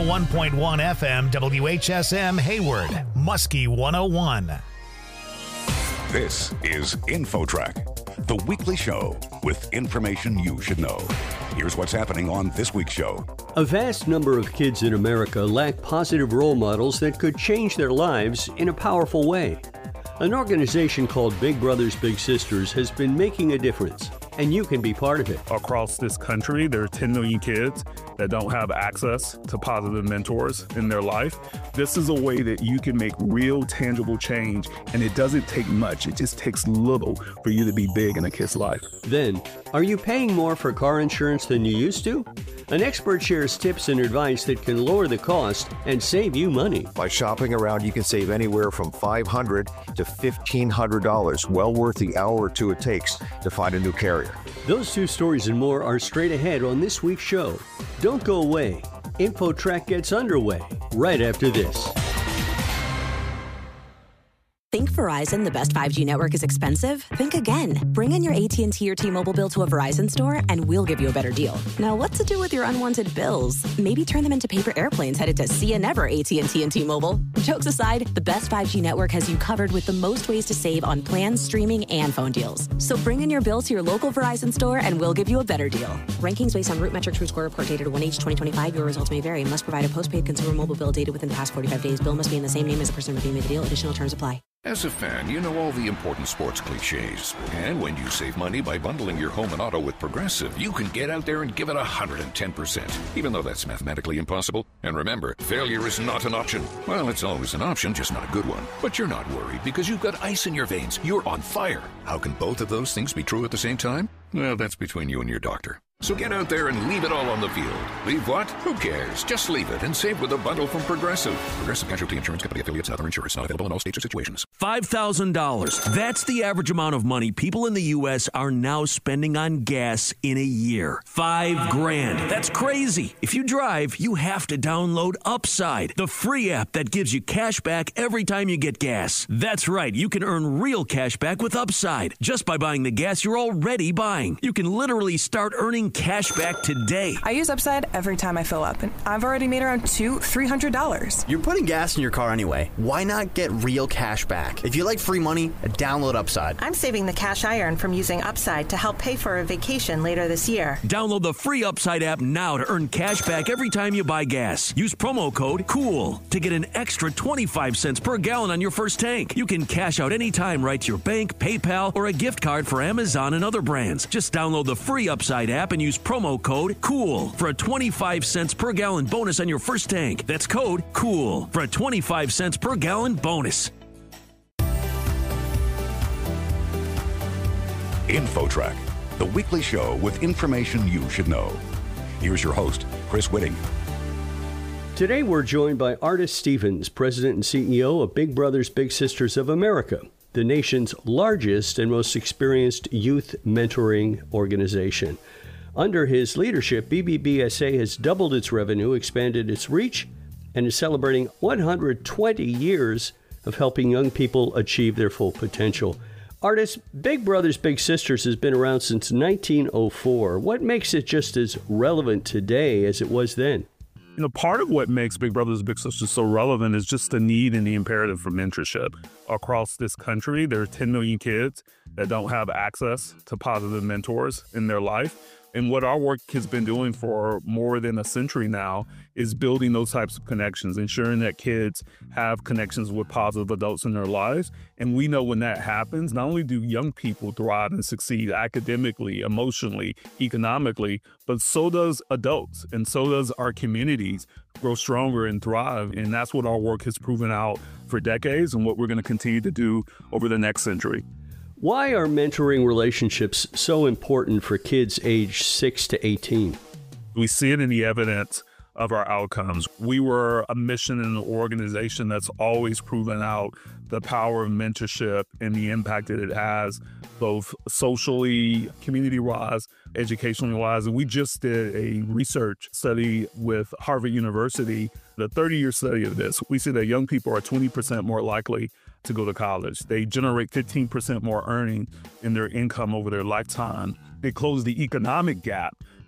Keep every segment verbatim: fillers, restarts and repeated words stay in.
oh one point one F M, W H S M Hayward, Muskie one oh one. This is InfoTrack, the weekly show with information you should know. Here's what's happening on this week's show. A vast number of kids in America lack positive role models that could change their lives in a powerful way. An organization called Big Brothers Big Sisters has been making a difference, and you can be part of it. Across this country, there are ten million kids that don't have access to positive mentors in their life. This is a way that you can make real, tangible change, and it doesn't take much. It just takes little for you to be big in a kid's life. Then, are you paying more for car insurance than you used to? An expert shares tips and advice that can lower the cost and save you money. By shopping around, you can save anywhere from five hundred dollars to fifteen hundred dollars, well worth the hour or two it takes to find a new carrier. Those two stories and more are straight ahead on this week's show. Don't go away. InfoTrack gets underway right after this. Think Verizon, the best five G network, is expensive? Think again. Bring in your A T and T or T-Mobile bill to a Verizon store and we'll give you a better deal. Now, what to do with your unwanted bills? Maybe turn them into paper airplanes headed to see you never A T and T and T-Mobile. Jokes aside, the best five G network has you covered with the most ways to save on plans, streaming, and phone deals. So bring in your bill to your local Verizon store and we'll give you a better deal. Rankings based on Root Metric True Score report dated one H twenty twenty-five. Your results may vary. Must provide a postpaid consumer mobile bill dated within the past forty-five days. Bill must be in the same name as the person reviewing the deal. Additional terms apply. As a fan, you know all the important sports cliches. And when you save money by bundling your home and auto with Progressive, you can get out there and give it one hundred ten percent, even though that's mathematically impossible. And remember, failure is not an option. Well, it's always an option, just not a good one. But you're not worried because you've got ice in your veins. You're on fire. How can both of those things be true at the same time? Well, that's between you and your doctor. So get out there and leave it all on the field. Leave what? Who cares? Just leave it and save with a bundle from Progressive. Progressive Casualty Insurance Company affiliates and other insurers. Not available in all states or situations. five thousand dollars. That's the average amount of money people in the U S are now spending on gas in a year. Five grand. That's crazy. If you drive, you have to download Upside, the free app that gives you cash back every time you get gas. That's right. You can earn real cash back with Upside just by buying the gas you're already buying. You can literally start earning cash back today. I use Upside every time I fill up, and I've already made around two, three hundred dollars. You're putting gas in your car anyway. Why not get real cash back? If you like free money, download Upside. I'm saving the cash I earn from using Upside to help pay for a vacation later this year. Download the free Upside app now to earn cash back every time you buy gas. Use promo code COOL to get an extra twenty-five cents per gallon on your first tank. You can cash out anytime right to your bank, PayPal, or a gift card for Amazon and other brands. Just download the free Upside app and use promo code COOL for a twenty-five cents per gallon bonus on your first tank. That's code COOL for a twenty-five cents per gallon bonus. InfoTrack, the weekly show with information you should know. Here's your host, Chris Whitting. Today we're joined by Artis Stevens, President and C E O of Big Brothers Big Sisters of America, the nation's largest and most experienced youth mentoring organization. Under his leadership, B B B S A has doubled its revenue, expanded its reach, and is celebrating one hundred twenty years of helping young people achieve their full potential. Artis, Big Brothers Big Sisters has been around since nineteen oh four. What makes it just as relevant today as it was then? You know, part of what makes Big Brothers Big Sisters so relevant is just the need and the imperative for mentorship. Across this country, there are ten million kids that don't have access to positive mentors in their life. And what our work has been doing for more than a century now is building those types of connections, ensuring that kids have connections with positive adults in their lives. And we know when that happens, not only do young people thrive and succeed academically, emotionally, economically, but so does adults. And so does our communities grow stronger and thrive. And that's what our work has proven out for decades and what we're going to continue to do over the next century. Why are mentoring relationships so important for kids aged six to eighteen? We see it in the evidence of our outcomes. We were a mission and an organization that's always proven out the power of mentorship and the impact that it has, both socially, community-wise, educationally-wise. And we just did a research study with Harvard University, the thirty-year study of this. We see that young people are twenty percent more likely to go to college. They generate fifteen percent more earning in their income over their lifetime. They close the economic gap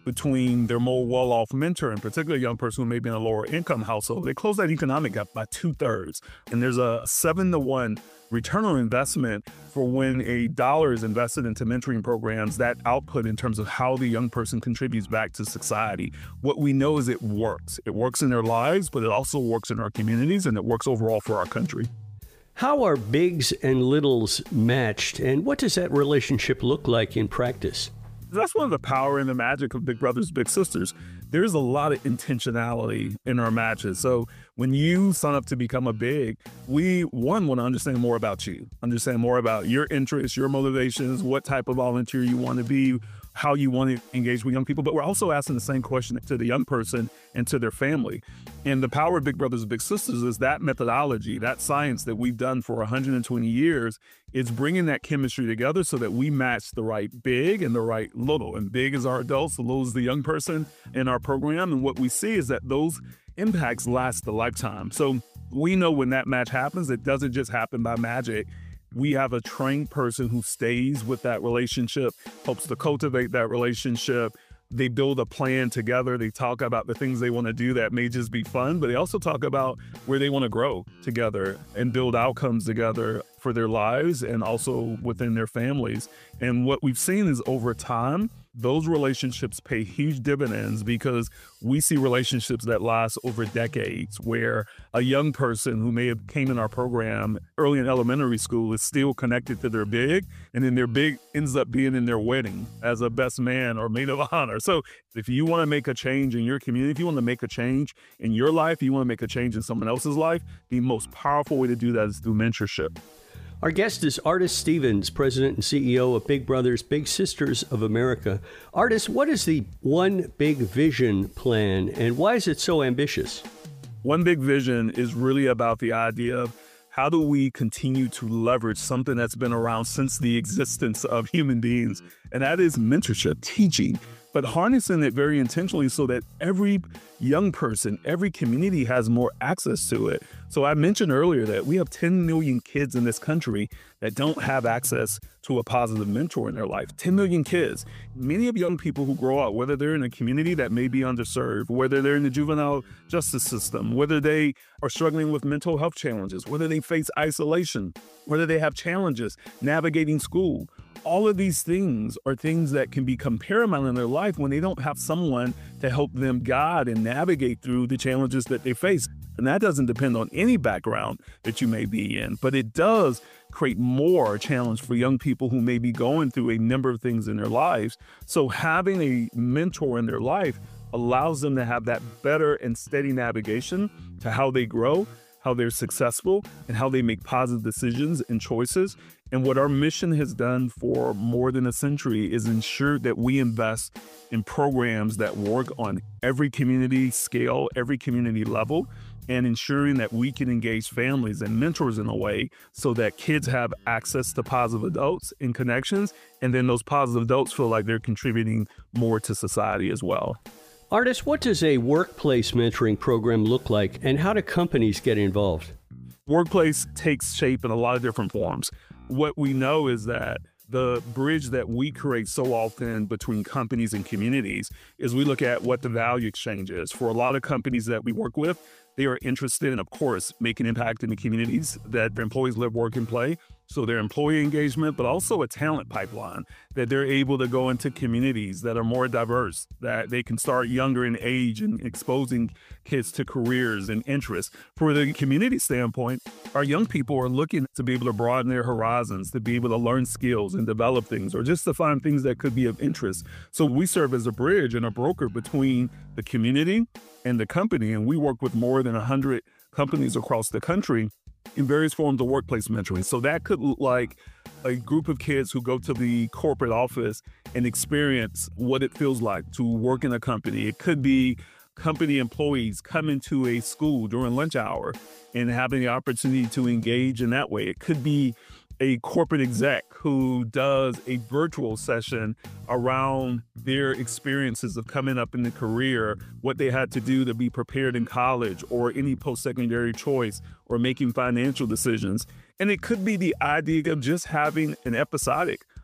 between their more well-off mentor, in particular a young person who may be in a lower income household. They close that economic gap by two-thirds. And there's a seven to one return on investment for when a dollar is invested into mentoring programs, that output in terms of how the young person contributes back to society. What we know is it works. It works in their lives, but it also works in our communities, and it works overall for our country. How are bigs and littles matched, and what does that relationship look like in practice? That's one of the power and the magic of Big Brothers Big Sisters. There's a lot of intentionality in our matches. So when you sign up to become a big, we, one, want to understand more about you, understand more about your interests, your motivations, what type of volunteer you want to be, how you want to engage with young people. But we're also asking the same question to the young person and to their family. And the power of Big Brothers Big Sisters is that methodology, that science that we've done for one hundred twenty years, is bringing that chemistry together so that we match the right big and the right little. And big is our adults, little is the young person in our program. And what we see is that those impacts last a lifetime. So we know when that match happens, it doesn't just happen by magic. We have a trained person who stays with that relationship, helps to cultivate that relationship. They build a plan together. They talk about the things they want to do that may just be fun, but they also talk about where they want to grow together and build outcomes together for their lives and also within their families. And what we've seen is over time, those relationships pay huge dividends because we see relationships that last over decades, where a young person who may have came in our program early in elementary school is still connected to their big, and then their big ends up being in their wedding as a best man or maid of honor. So if you want to make a change in your community, if you want to make a change in your life, you want to make a change in someone else's life, the most powerful way to do that is through mentorship. Our guest is Artis Stevens, President and C E O of Big Brothers Big Sisters of America. Artis, what is the One Big Vision plan, and why is it so ambitious? One Big Vision is really about the idea of how do we continue to leverage something that's been around since the existence of human beings, and that is mentorship, teaching, but harnessing it very intentionally so that every young person, every community has more access to it. So I mentioned earlier that we have ten million kids in this country that don't have access to a positive mentor in their life. ten million kids. Many of young people who grow up, whether they're in a community that may be underserved, whether they're in the juvenile justice system, whether they are struggling with mental health challenges, whether they face isolation, whether they have challenges navigating school, all of these things are things that can become paramount in their life when they don't have someone to help them guide and navigate through the challenges that they face. And that doesn't depend on any background that you may be in, but it does create more challenge for young people who may be going through a number of things in their lives. So having a mentor in their life allows them to have that better and steady navigation to how they grow, how they're successful, and how they make positive decisions and choices. And what our mission has done for more than a century is ensure that we invest in programs that work on every community scale, every community level, and ensuring that we can engage families and mentors in a way so that kids have access to positive adults and connections, and then those positive adults feel like they're contributing more to society as well. Artis, what does a workplace mentoring program look like, and how do companies get involved? Workplace takes shape in a lot of different forms. What we know is that the bridge that we create so often between companies and communities is we look at what the value exchange is. For a lot of companies that we work with, they are interested in, of course, making impact in the communities that their employees live, work, and play. So their employee engagement, but also a talent pipeline that they're able to go into communities that are more diverse, that they can start younger in age and exposing kids to careers and interests. For the community standpoint, our young people are looking to be able to broaden their horizons, to be able to learn skills and develop things, or just to find things that could be of interest. So we serve as a bridge and a broker between the community and the company, and we work with more than one hundred companies across the country in various forms of workplace mentoring. So that could look like a group of kids who go to the corporate office and experience what it feels like to work in a company. It could be company employees coming to a school during lunch hour and having the opportunity to engage in that way. It could be a corporate exec who does a virtual session around their experiences of coming up in the career, what they had to do to be prepared in college or any post-secondary choice or making financial decisions. And it could be the idea of just having an episodic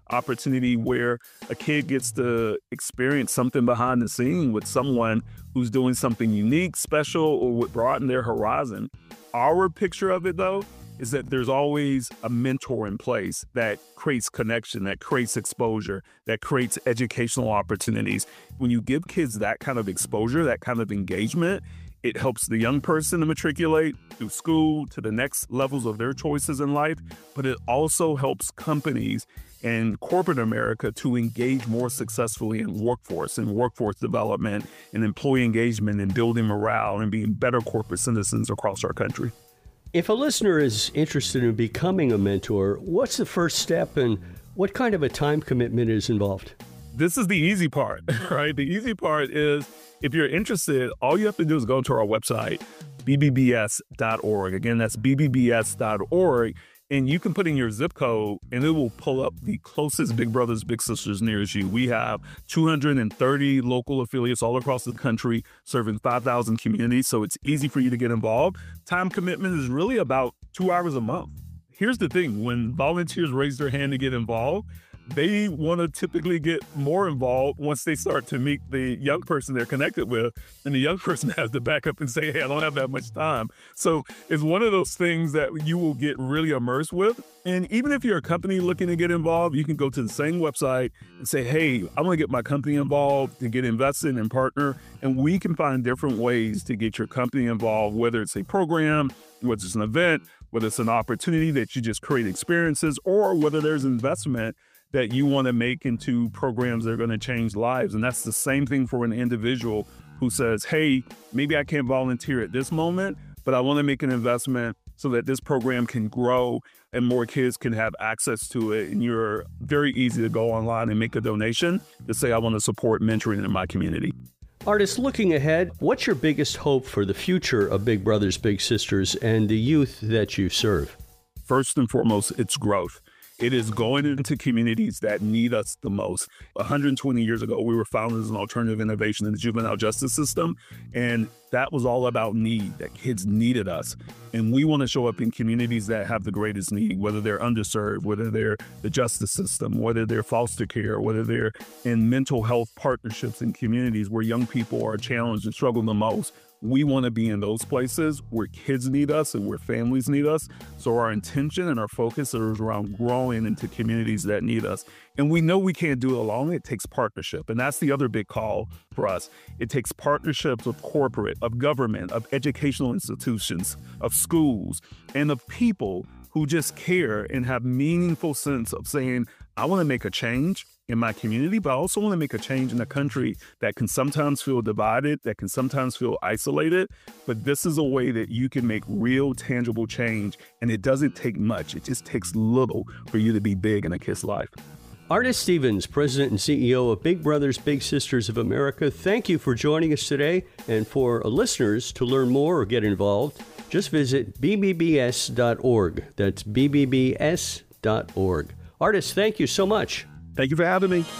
opportunity where a kid gets to experience something behind the scene with someone who's doing something unique, special, or would broaden their horizon. Our picture of it, though, is that there's always a mentor in place that creates connection, that creates exposure, that creates educational opportunities. When you give kids that kind of exposure, that kind of engagement, it helps the young person to matriculate through school to the next levels of their choices in life, but it also helps companies and corporate America to engage more successfully in workforce and workforce development and employee engagement and building morale and being better corporate citizens across our country. If a listener is interested in becoming a mentor, what's the first step and what kind of a time commitment is involved? This is the easy part, right? The easy part is if you're interested, all you have to do is go to our website, b b b s dot org. Again, that's b b b s dot org. And you can put in your zip code and it will pull up the closest Big Brothers Big Sisters nearest you. We have two hundred thirty local affiliates all across the country serving five thousand communities, so it's easy for you to get involved. Time commitment is really about two hours a month. Here's the thing, when volunteers raise their hand to get involved, they want to typically get more involved once they start to meet the young person they're connected with. And the young person has to back up and say, hey, I don't have that much time. So it's one of those things that you will get really immersed with. And even if you're a company looking to get involved, you can go to the same website and say, hey, I want to get my company involved, to get invested and partner. And we can find different ways to get your company involved, whether it's a program, whether it's an event, whether it's an opportunity that you just create experiences, or whether there's investment that you want to make into programs that are going to change lives. And that's the same thing for an individual who says, hey, maybe I can't volunteer at this moment, but I want to make an investment so that this program can grow and more kids can have access to it. And you're very easy to go online and make a donation to say, I want to support mentoring in my community. Artist, looking ahead, what's your biggest hope for the future of Big Brothers Big Sisters and the youth that you serve? First and foremost, it's growth. It is going into communities that need us the most. one hundred twenty years ago, we were founded as an alternative innovation in the juvenile justice system. And that was all about need, that kids needed us. And we want to show up in communities that have the greatest need, whether they're underserved, whether they're the justice system, whether they're foster care, whether they're in mental health partnerships in communities where young people are challenged and struggle the most. We want to be in those places where kids need us and where families need us. So our intention and our focus is around growing into communities that need us. And we know we can't do it alone. It takes partnership. And that's the other big call for us. It takes partnerships of corporate, of government, of educational institutions, of schools, and of people who just care and have meaningful sense of saying, I want to make a change in my community, but I also want to make a change in a country that can sometimes feel divided, that can sometimes feel isolated. But this is a way that you can make real, tangible change. And it doesn't take much. It just takes little for you to be big in a kid's life. Artist Stevens, President and C E O of Big Brothers Big Sisters of America, thank you for joining us today. And for listeners to learn more or get involved, just visit b b b s dot org. That's b b b s dot org. Artist, thank you so much. Thank you for having me.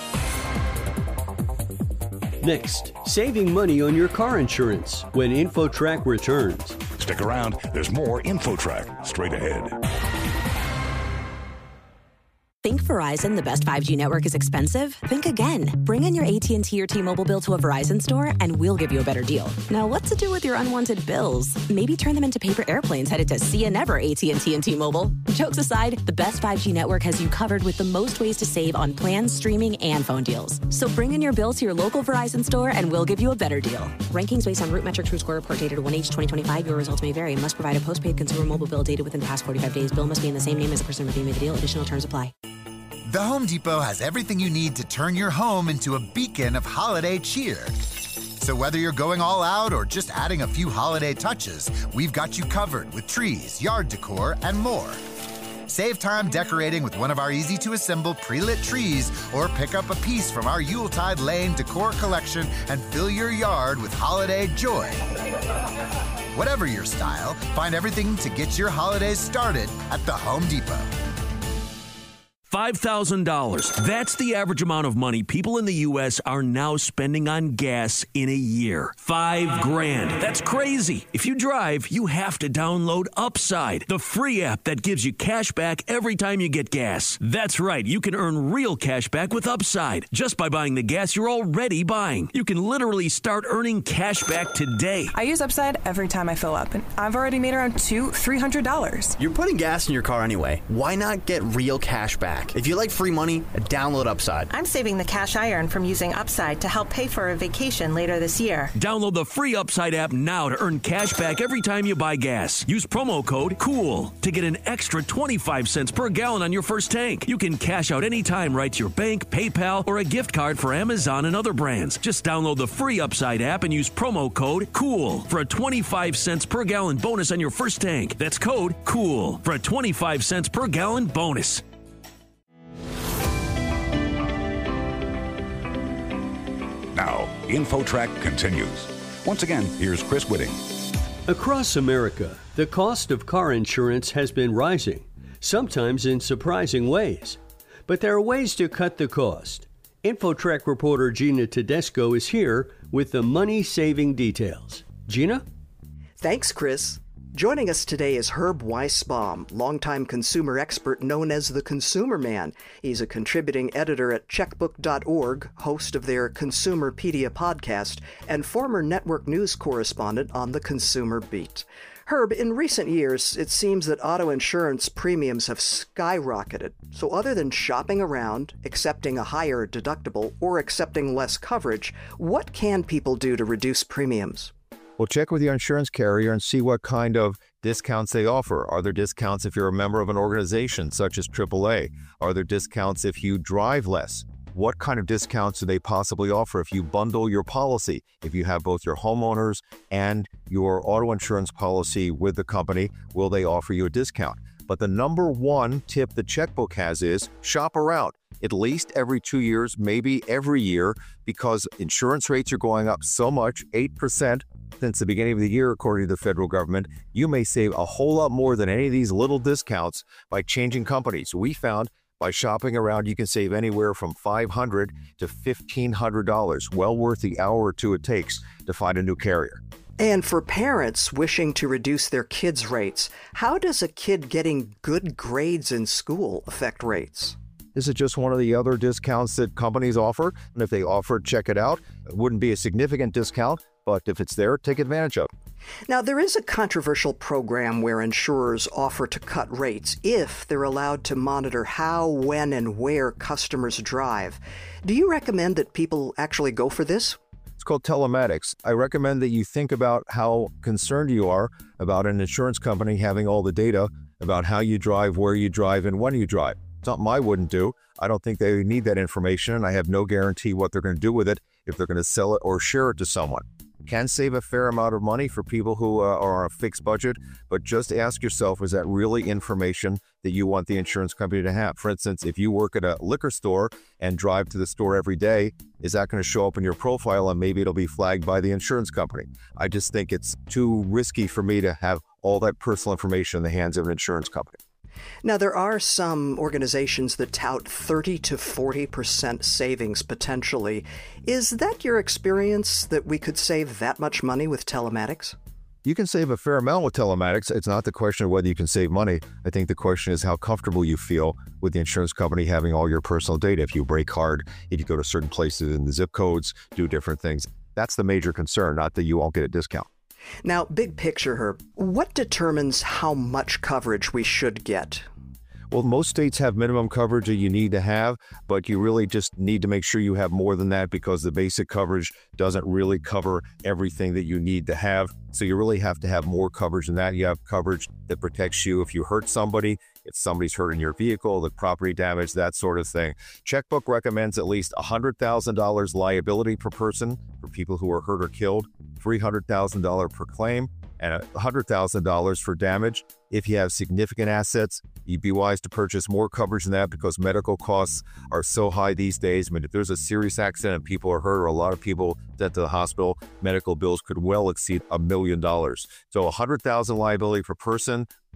Next, saving money on your car insurance when InfoTrack returns. Stick around. There's more InfoTrack straight ahead. Think Verizon, the best five G network, is expensive? Think again. Bring in your A T and T or T-Mobile bill to a Verizon store and we'll give you a better deal. Now, what to do with your unwanted bills? Maybe turn them into paper airplanes headed to see you never, A T and T and T-Mobile. Jokes aside, the best five G network has you covered with the most ways to save on plans, streaming, and phone deals. So bring in your bill to your local Verizon store and we'll give you a better deal. Rankings based on Root Metrics True Score Report dated one H twenty twenty-five. Your results may vary. Must provide a postpaid consumer mobile bill dated within the past forty-five days. Bill must be in the same name as the person redeeming the deal. Additional terms apply. The Home Depot has everything you need to turn your home into a beacon of holiday cheer. So whether you're going all out or just adding a few holiday touches, we've got you covered with trees, yard decor, and more. Save time decorating with one of our easy-to-assemble pre-lit trees or pick up a piece from our Yuletide Lane decor collection and fill your yard with holiday joy. Whatever your style, find everything to get your holidays started at the Home Depot. five thousand dollars. That's the average amount of money people in the U S are now spending on gas in a year. Five grand. That's crazy. If you drive, you have to download Upside, the free app that gives you cash back every time you get gas. That's right. You can earn real cash back with Upside just by buying the gas you're already buying. You can literally start earning cash back today. I use Upside every time I fill up, and I've already made around two, three hundred dollars. You're putting gas in your car anyway. Why not get real cash back? If you like free money, download Upside. I'm saving the cash I earn from using Upside to help pay for a vacation later this year. Download the free Upside app now to earn cash back every time you buy gas. Use promo code COOL to get an extra twenty-five cents per gallon on your first tank. You can cash out anytime right to your bank, PayPal, or a gift card for Amazon and other brands. Just download the free Upside app and use promo code COOL for a twenty-five cents per gallon bonus on your first tank. That's code COOL for a twenty-five cents per gallon bonus. Now, InfoTrack continues. Once again, here's Chris Whitting. Across America, the cost of car insurance has been rising, sometimes in surprising ways. But there are ways to cut the cost. InfoTrack reporter Gina Tedesco is here with the money-saving details. Gina? Thanks, Chris. Joining us today is Herb Weisbaum, longtime consumer expert known as the Consumer Man. He's a contributing editor at checkbook dot org, host of their Consumerpedia podcast, and former network news correspondent on the Consumer Beat. Herb, in recent years, it seems that auto insurance premiums have skyrocketed. So other than shopping around, accepting a higher deductible, or accepting less coverage, what can people do to reduce premiums? Well, check with your insurance carrier and see what kind of discounts they offer. Are there discounts if you're a member of an organization such as triple A? Are there discounts if you drive less? What kind of discounts do they possibly offer if you bundle your policy? If you have both your homeowners and your auto insurance policy with the company, will they offer you a discount? But the number one tip the checkbook has is shop around. At least every two years, maybe every year, because insurance rates are going up so much, eight percent since the beginning of the year, according to the federal government. You may save a whole lot more than any of these little discounts by changing companies. We found by shopping around, you can save anywhere from five hundred dollars to fifteen hundred dollars, well worth the hour or two it takes to find a new carrier. And for parents wishing to reduce their kids' rates, how does a kid getting good grades in school affect rates? This is just one of the other discounts that companies offer. And if they offer it, check it out. It wouldn't be a significant discount, but if it's there, take advantage of it. Now, there is a controversial program where insurers offer to cut rates if they're allowed to monitor how, when, and where customers drive. Do you recommend that people actually go for this? It's called telematics. I recommend that you think about how concerned you are about an insurance company having all the data about how you drive, where you drive, and when you drive. Something I wouldn't do. I don't think they need that information, and I have no guarantee what they're going to do with it, if they're going to sell it or share it to someone. Can save a fair amount of money for people who uh, are on a fixed budget, but just ask yourself, is that really information that you want the insurance company to have? For instance, if you work at a liquor store and drive to the store every day, is that going to show up in your profile and maybe it'll be flagged by the insurance company? I just think it's too risky for me to have all that personal information in the hands of an insurance company. Now, there are some organizations that tout thirty to forty percent savings potentially. Is that your experience, that we could save that much money with telematics? You can save a fair amount with telematics. It's not the question of whether you can save money. I think the question is how comfortable you feel with the insurance company having all your personal data. If you brake hard, if you go to certain places in the zip codes, do different things. That's the major concern, not that you won't get a discount. Now, big picture, Herb, what determines how much coverage we should get? Well, most states have minimum coverage that you need to have, but you really just need to make sure you have more than that because the basic coverage doesn't really cover everything that you need to have. So you really have to have more coverage than that. You have coverage that protects you if you hurt somebody, if somebody's hurt in your vehicle, the property damage, that sort of thing. Checkbook recommends at least one hundred thousand dollars liability per person for people who are hurt or killed, three hundred thousand dollars per claim, and one hundred thousand dollars for damage. If you have significant assets, you'd be wise to purchase more coverage than that because medical costs are so high these days. I mean, if there's a serious accident and people are hurt or a lot of people sent to the hospital, medical bills could well exceed a million dollars. So one hundred thousand dollars liability per person,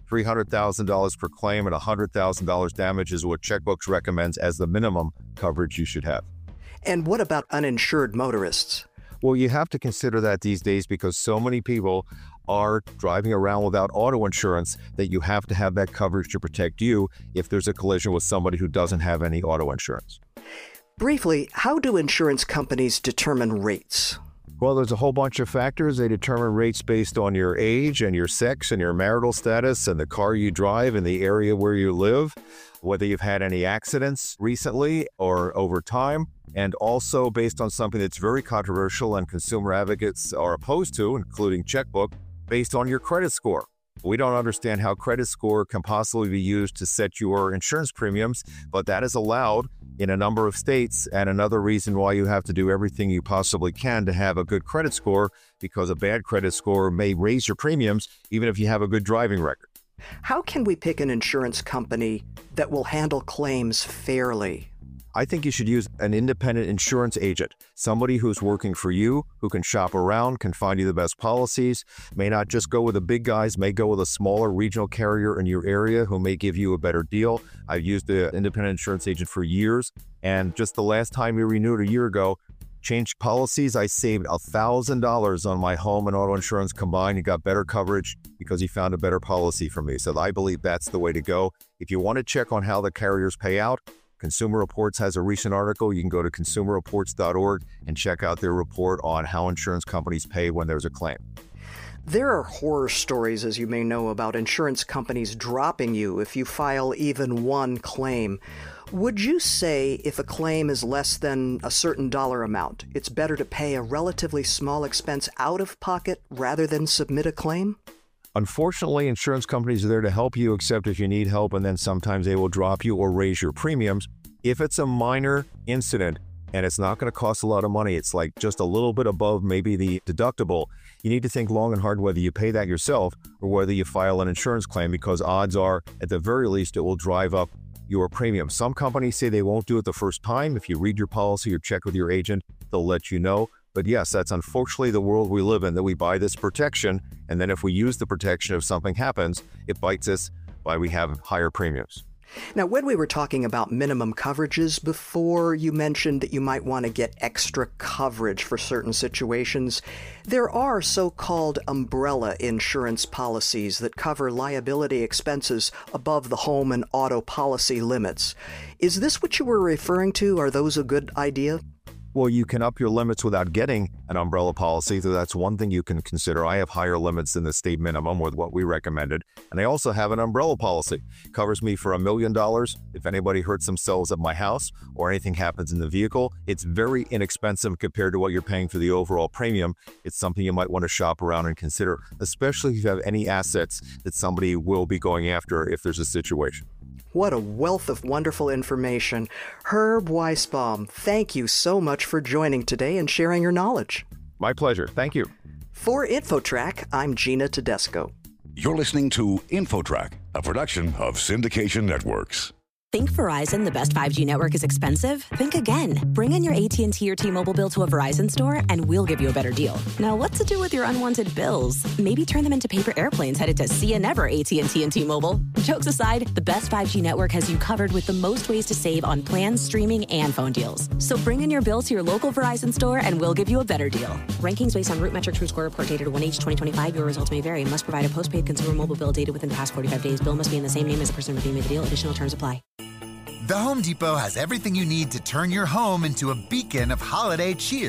three hundred thousand dollars per claim and one hundred thousand dollars damage is what Checkbooks recommends as the minimum coverage you should have. And what about uninsured motorists? Well, you have to consider that these days because so many people are driving around without auto insurance that you have to have that coverage to protect you if there's a collision with somebody who doesn't have any auto insurance. Briefly, how do insurance companies determine rates? Well, there's a whole bunch of factors. They determine rates based on your age and your sex and your marital status and the car you drive and the area where you live, whether you've had any accidents recently or over time, and also based on something that's very controversial and consumer advocates are opposed to, including Checkbook, based on your credit score. We don't understand how credit score can possibly be used to set your insurance premiums, but that is allowed in a number of states, and another reason why you have to do everything you possibly can to have a good credit score, because a bad credit score may raise your premiums even if you have a good driving record. How can we pick an insurance company that will handle claims fairly? I think you should use an independent insurance agent, somebody who's working for you, who can shop around, can find you the best policies, may not just go with the big guys, may go with a smaller regional carrier in your area who may give you a better deal. I've used an independent insurance agent for years, and just the last time we renewed a year ago, changed policies, I saved one thousand dollars on my home and auto insurance combined. You got better coverage because he found a better policy for me. So I believe that's the way to go. If you want to check on how the carriers pay out, Consumer Reports has a recent article. You can go to consumer reports dot org and check out their report on how insurance companies pay when there's a claim. There are horror stories, as you may know, about insurance companies dropping you if you file even one claim. Would you say if a claim is less than a certain dollar amount, it's better to pay a relatively small expense out of pocket rather than submit a claim? Unfortunately, insurance companies are there to help you, except if you need help, and then sometimes they will drop you or raise your premiums. If it's a minor incident and it's not going to cost a lot of money, it's like just a little bit above maybe the deductible, you need to think long and hard whether you pay that yourself or whether you file an insurance claim, because odds are, at the very least, it will drive up your premium. Some companies say they won't do it the first time. If you read your policy or check with your agent, they'll let you know. But yes, that's unfortunately the world we live in, that we buy this protection, and then if we use the protection, if something happens, it bites us by we have higher premiums. Now, when we were talking about minimum coverages before, you mentioned that you might want to get extra coverage for certain situations. There are so-called umbrella insurance policies that cover liability expenses above the home and auto policy limits. Is this what you were referring to? Are those a good idea? Well, you can up your limits without getting an umbrella policy, so that's one thing you can consider. I have higher limits than the state minimum with what we recommended. And I also have an umbrella policy. It covers me for a million dollars. If anybody hurts themselves at my house or anything happens in the vehicle, it's very inexpensive compared to what you're paying for the overall premium. It's something you might want to shop around and consider, especially if you have any assets that somebody will be going after if there's a situation. What a wealth of wonderful information. Herb Weisbaum, thank you so much for joining today and sharing your knowledge. My pleasure. Thank you. For InfoTrack, I'm Gina Tedesco. You're listening to InfoTrack, a production of Syndication Networks. Think Verizon, the best five G network, is expensive? Think again. Bring in your A T and T or T-Mobile bill to a Verizon store and we'll give you a better deal. Now, what to do with your unwanted bills? Maybe turn them into paper airplanes headed to see you never A T and T and T-Mobile. Jokes aside, the best five G network has you covered with the most ways to save on plans, streaming, and phone deals. So bring in your bill to your local Verizon store and we'll give you a better deal. Rankings based on Root Metric True Score Report dated one H twenty twenty-five. Your results may vary. Must provide a postpaid consumer mobile bill dated within the past forty-five days. Bill must be in the same name as the person redeeming the deal. Additional terms apply. The Home Depot has everything you need to turn your home into a beacon of holiday cheer.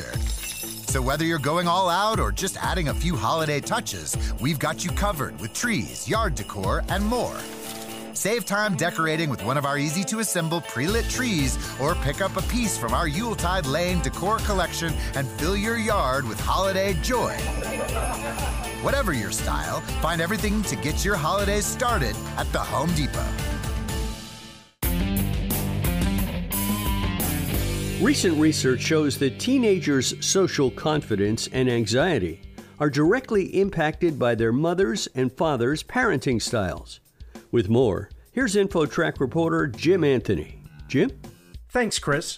So whether you're going all out or just adding a few holiday touches, we've got you covered with trees, yard decor, and more. Save time decorating with one of our easy-to-assemble pre-lit trees, or pick up a piece from our Yuletide Lane decor collection and fill your yard with holiday joy. Whatever your style, find everything to get your holidays started at the Home Depot. Recent research shows that teenagers' social confidence and anxiety are directly impacted by their mothers' and fathers' parenting styles. With more, here's InfoTrack reporter Jim Anthony. Jim? Thanks, Chris.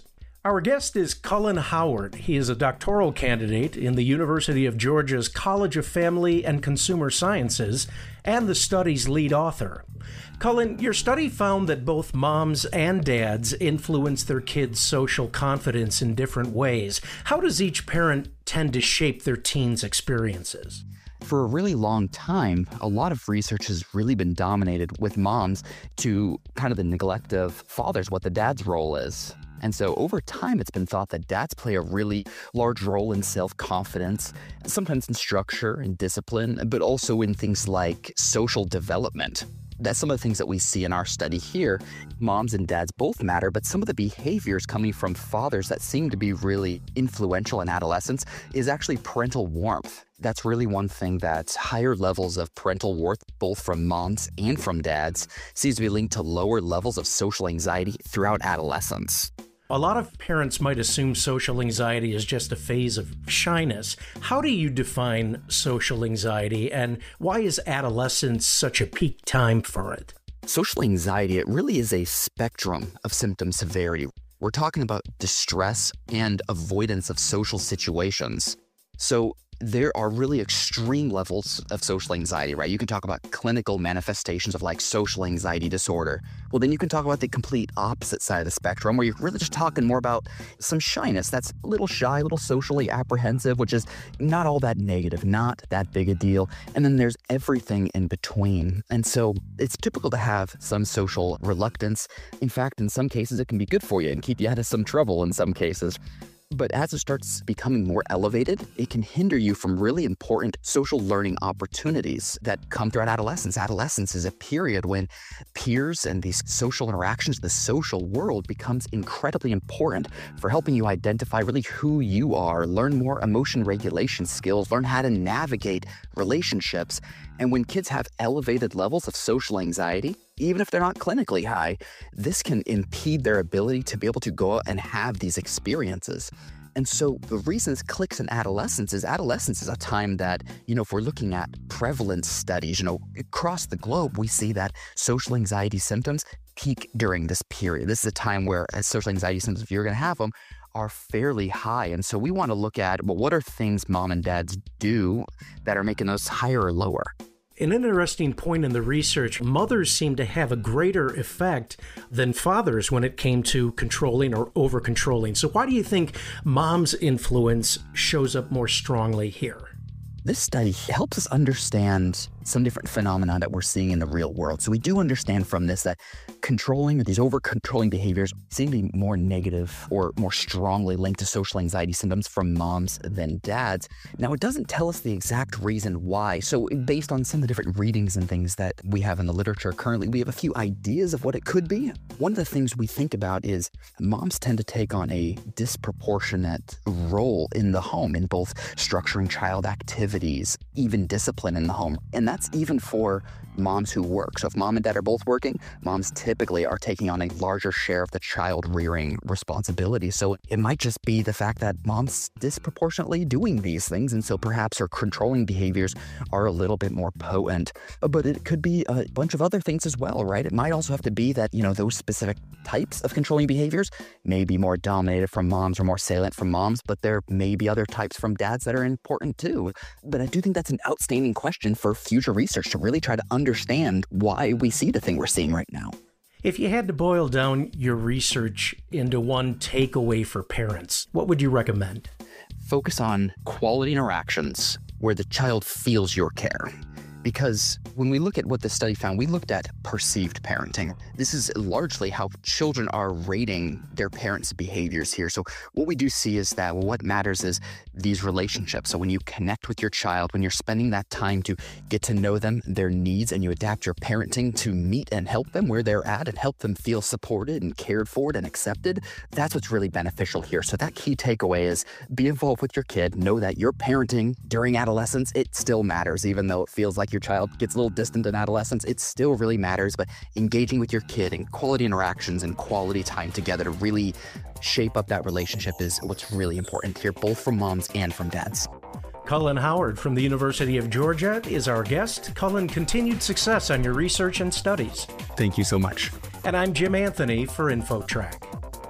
Our guest is Cullen Howard. He is a doctoral candidate in the University of Georgia's College of Family and Consumer Sciences and the study's lead author. Cullen, your study found that both moms and dads influence their kids' social confidence in different ways. How does each parent tend to shape their teens' experiences? For a really long time, a lot of research has really been dominated with moms to kind of the neglect of fathers, what the dad's role is. And so over time, it's been thought that dads play a really large role in self-confidence, sometimes in structure and discipline, but also in things like social development. That's some of the things that we see in our study here. Moms and dads both matter, but some of the behaviors coming from fathers that seem to be really influential in adolescence is actually parental warmth. That's really one thing that higher levels of parental warmth, both from moms and from dads, seems to be linked to lower levels of social anxiety throughout adolescence. A lot of parents might assume social anxiety is just a phase of shyness. How do you define social anxiety, and why is adolescence such a peak time for it? Social anxiety, it really is a spectrum of symptom severity. We're talking about distress and avoidance of social situations. So there are really extreme levels of social anxiety, right? You can talk about clinical manifestations of like social anxiety disorder. Well, then you can talk about the complete opposite side of the spectrum, where you're really just talking more about some shyness. That's a little shy, a little socially apprehensive, which is not all that negative, not that big a deal. And then there's everything in between. And so it's typical to have some social reluctance. In fact, in some cases, it can be good for you and keep you out of some trouble in some cases. But as it starts becoming more elevated, it can hinder you from really important social learning opportunities that come throughout adolescence. Adolescence is a period when peers and these social interactions, the social world becomes incredibly important for helping you identify really who you are, learn more emotion regulation skills, learn how to navigate relationships. And when kids have elevated levels of social anxiety, even if they're not clinically high, this can impede their ability to be able to go out and have these experiences. And so the reason this clicks in adolescence is adolescence is a time that, you know, if we're looking at prevalence studies, you know, across the globe, we see that social anxiety symptoms peak during this period. This is a time where as social anxiety symptoms, if you're going to have them, are fairly high. And so we want to look at, well, what are things mom and dads do that are making those higher or lower? An interesting point in the research, mothers seem to have a greater effect than fathers when it came to controlling or over-controlling. So why do you think mom's influence shows up more strongly here? This study helps us understand some different phenomena that we're seeing in the real world. So we do understand from this that controlling or these over-controlling behaviors seem to be more negative or more strongly linked to social anxiety symptoms from moms than dads. Now, it doesn't tell us the exact reason why. So based on some of the different readings and things that we have in the literature currently, we have a few ideas of what it could be. One of the things we think about is moms tend to take on a disproportionate role in the home in both structuring child activities, even discipline in the home. And that's That's even for moms who work. So if mom and dad are both working, moms typically are taking on a larger share of the child rearing responsibility. So it might just be the fact that mom's disproportionately doing these things. And so perhaps her controlling behaviors are a little bit more potent, but it could be a bunch of other things as well, right? It might also have to be that, you know, those specific types of controlling behaviors may be more dominated from moms or more salient from moms, but there may be other types from dads that are important too. But I do think that's an outstanding question for future research to really try to understand why we see the thing we're seeing right now. If you had to boil down your research into one takeaway for parents, what would you recommend? Focus on quality interactions where the child feels your care. Because when we look at what the study found, we looked at perceived parenting. This is largely how children are rating their parents' behaviors here. So what we do see is that well, what matters is these relationships. So when you connect with your child, when you're spending that time to get to know them, their needs, and you adapt your parenting to meet and help them where they're at and help them feel supported and cared for and accepted, that's what's really beneficial here. So that key takeaway is be involved with your kid. Know that your parenting during adolescence, it still matters, even though it feels like your child gets a little distant in adolescence, it still really matters. But engaging with your kid in quality interactions and quality time together to really shape up that relationship is what's really important here, both from moms and from dads. Cullen Howard from the University of Georgia is our guest. Cullen, continued success on your research and studies. Thank you so much. And I'm Jim Anthony for InfoTrack.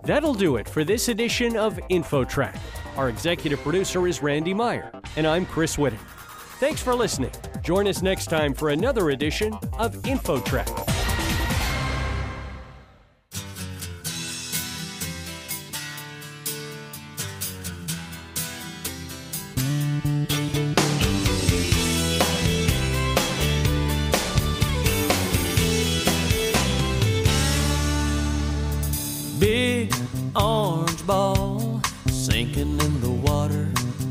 That'll do it for this edition of InfoTrack. Our executive producer is Randy Meyer, and I'm Chris Whitting. Thanks for listening. Join us next time for another edition of InfoTrack. Big orange ball sinking in the water,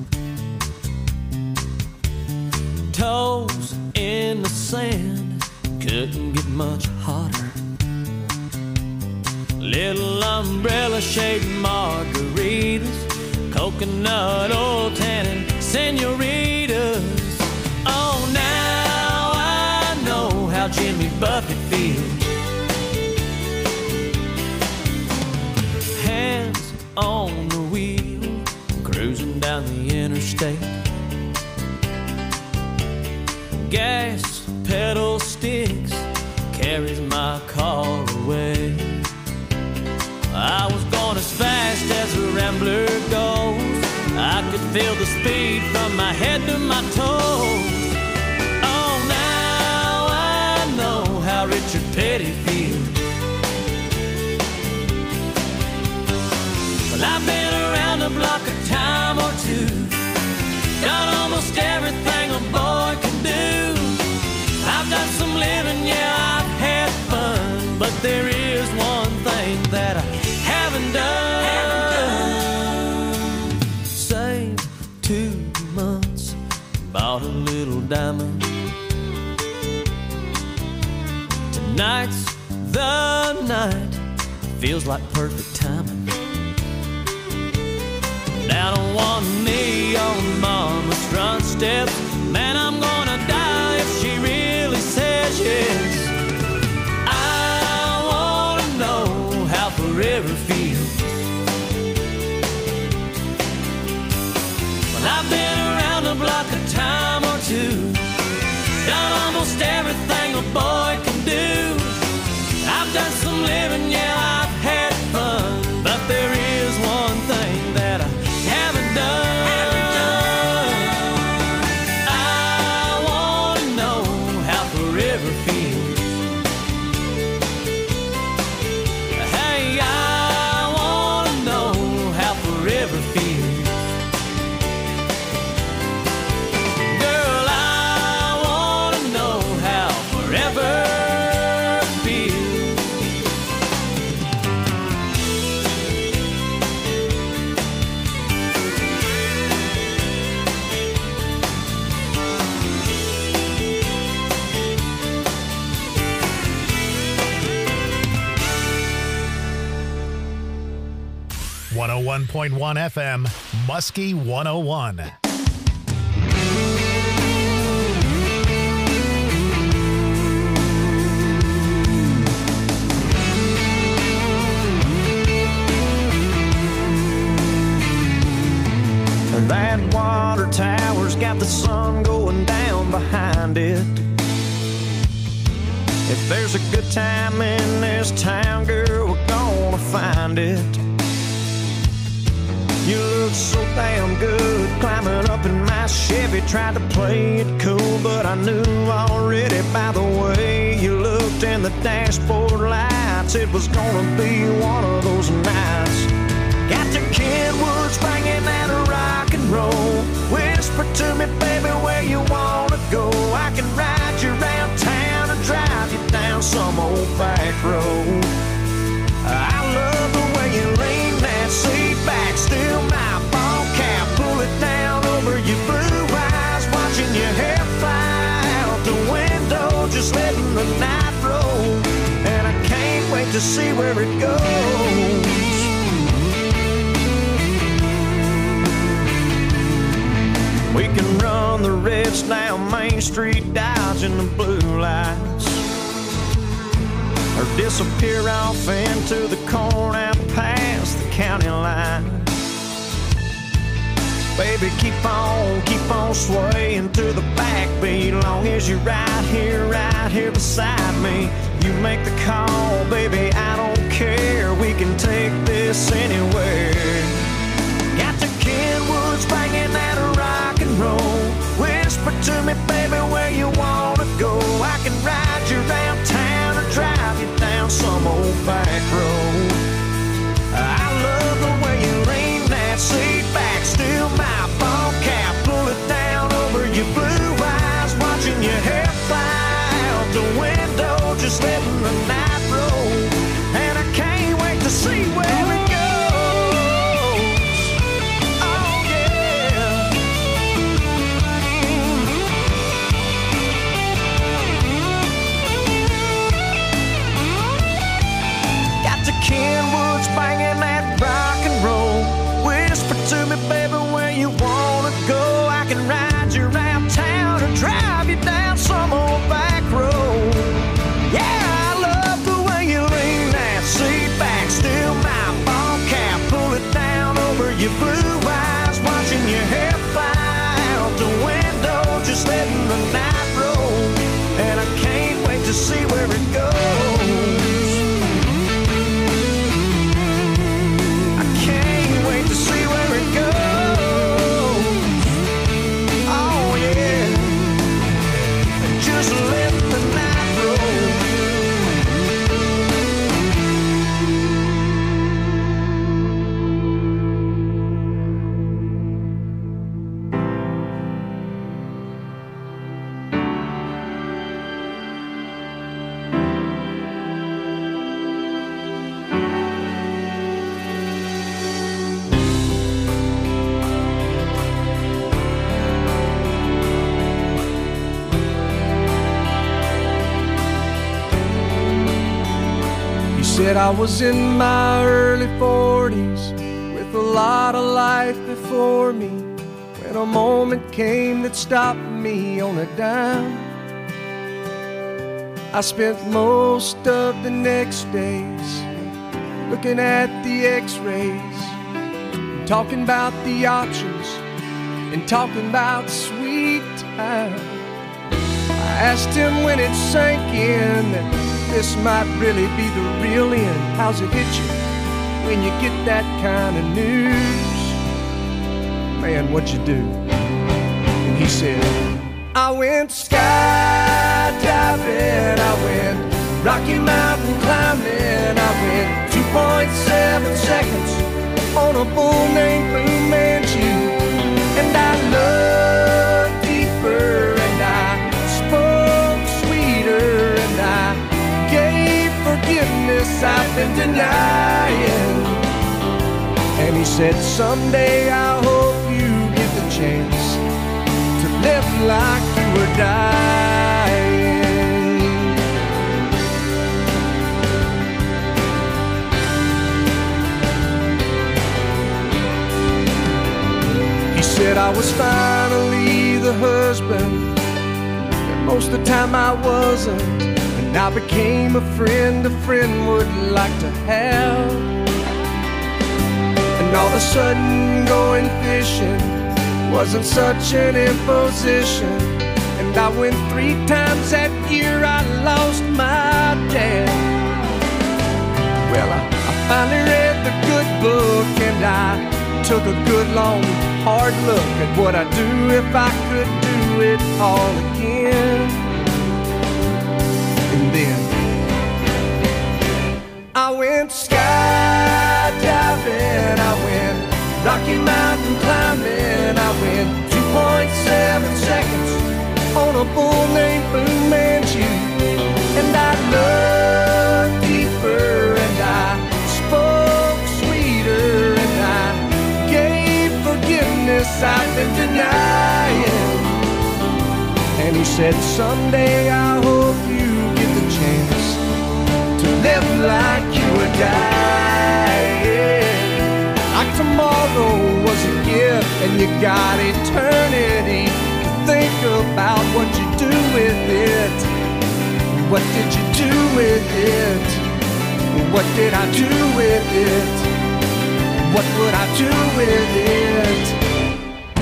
toes in the sand, couldn't get much hotter. Little umbrella shaped margaritas, coconut oil tannin senoritas. Oh, now I know how Jimmy Buffett feels. Hands on the wheel, cruising down the interstate. Gas pedal sticks, carries my car away. I was going as fast as a rambler goes. I could feel the speed from my head to my toes. Oh, now I know how Richard Petty feels. Well, I've been around the block a time or two, done almost everything a boy can do. I've done some living, yeah, I've had fun, but there is one thing that I haven't done. Haven't done. Saved two months, bought a little diamond. Tonight's the night, feels like perfect timing. Down on one knee on mama's front steps, man, I'm gonna die if she really says yes. I wanna know how forever feels. Well, I've been around the block a time or two, done almost everything a boy can do. I've done some living, yeah, I've had fun, but there is one thing that I haven't done. Haven't done. I wanna know how forever feels. Hey, I wanna know how forever feels. Girl, I wanna know how forever feels. one oh one point one F M, Muskie one oh one. That water tower's got the sun going down behind it. If there's a good time in this town, girl, we're gonna find it. You look so damn good climbing up in my Chevy. Tried to play it cool, but I knew already by the way you looked in the dashboard lights, it was gonna be one of those nights. Got the Kenwoods banging that rock and roll. Whisper to me, baby, where you wanna go. I can ride you around town and drive you down some old back road. I love the way you lean that seat back, still my ball cap, pull it down over your blue eyes, watching your hair fly out the window, just letting the night roll. And I can't wait to see where it goes. We can run the reds down Main Street, dodging the blue lights, or disappear off into the corn out past the county line. Baby, keep on, keep on swaying to the backbeat. Long as you're right here, right here beside me. You make the call, baby, I don't care. We can take this anywhere. Got the Kenwoods banging that rock and roll. Whisper to me, baby, where you wanna go. I can ride you around town or drive you down some old back road. I love the way you lean that seat back, still my ball cap, pull it down over your blue eyes, watching your hair fly out the window, just letting the night roll. And I can't wait to see where it goes. Oh yeah. Got the Kenwoods banging that rock and roll. Whisper to me, baby, where you wanna go. I can ride you around town or drive you down some old back road. Yeah, I love the way you lean that seat back, still my ball cap, pull it down over your blue eyes, watching your hair fly out the window, just letting the night roll. And I can't wait to see where it goes. Said I was in my early forties with a lot of life before me, when a moment came that stopped me on a dime. I spent most of the next days looking at the x-rays, and talking about the options and talking about sweet time. I asked him when it sank in that this might really be the real end. How's it hit you when you get that kind of news? Man, what'd you do? And he said, I went skydiving, I went Rocky Mountain climbing, I went two point seven seconds on a bull named Fu Manchu. And I loved deeper, and I spoke sweeter, and I gave forgiveness I've been denying. And he said, someday I hope you get the chance to live like you were dying. He said I was finally the husband, and most of the time I wasn't. I became a friend a friend would like to have. And all of a sudden going fishing wasn't such an imposition. And I went three times that year, I lost my dad. Well, I, I finally read the good book, and I took a good long hard look at what I'd do if I could do it all again. And then I went skydiving, I went Rocky Mountain climbing, I went two point seven seconds on a bull named Fu Manchu. And I loved deeper, and I spoke sweeter, and I gave forgiveness I've been denying. And he said, someday I hope you get the chance to live like you were dying. Like tomorrow was a gift, and you got eternity to think about what you do with it. What did you do with it? What did I do with it? What would I do with it?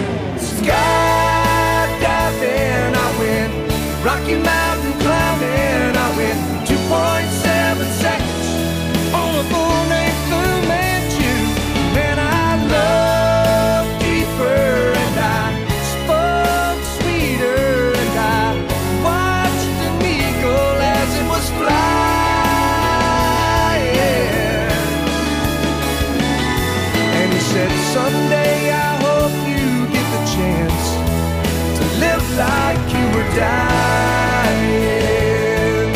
skydiving. I went Rocky Mountain climbing. I went two point seven seconds on a bull named Fu Manchu. Man, I loved deeper and I spoke sweeter and I watched an eagle as it was flying. And he said, someday I hope you get the chance to live like you were dying,